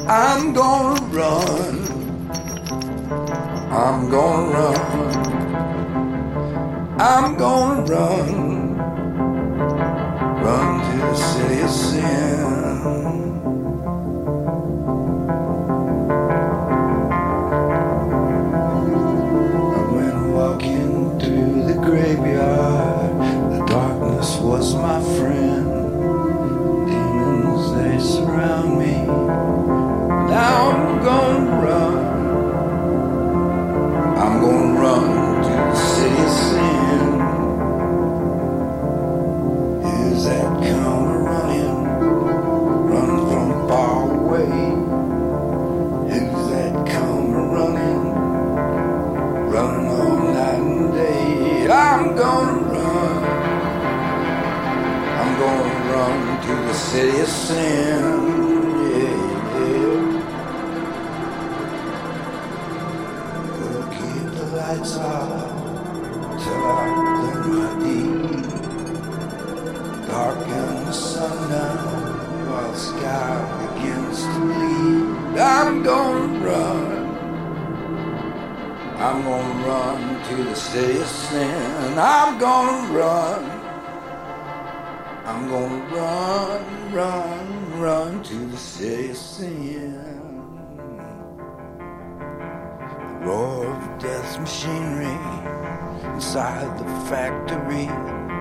I'm gonna run. I'm gonna run. I'm gonna run. Run to the city of sin. I went walking through the graveyard. The darkness was my friend. Demons, they surround me. Now I'm gonna run. I'm gonna run to the city of sin. Is that come running, running from far away? Is that come running, running all night and day? I'm gonna run. I'm gonna run to the city of sin. Yeah, yeah. Gonna keep the lights off till I clear my deed. Darken the sun down while the sky begins to bleed. I'm gonna run. I'm gonna run to the city of sin. I'm gonna run. I'm gonna run, run, run to the city of sin. The roar of death's machinery inside the factory.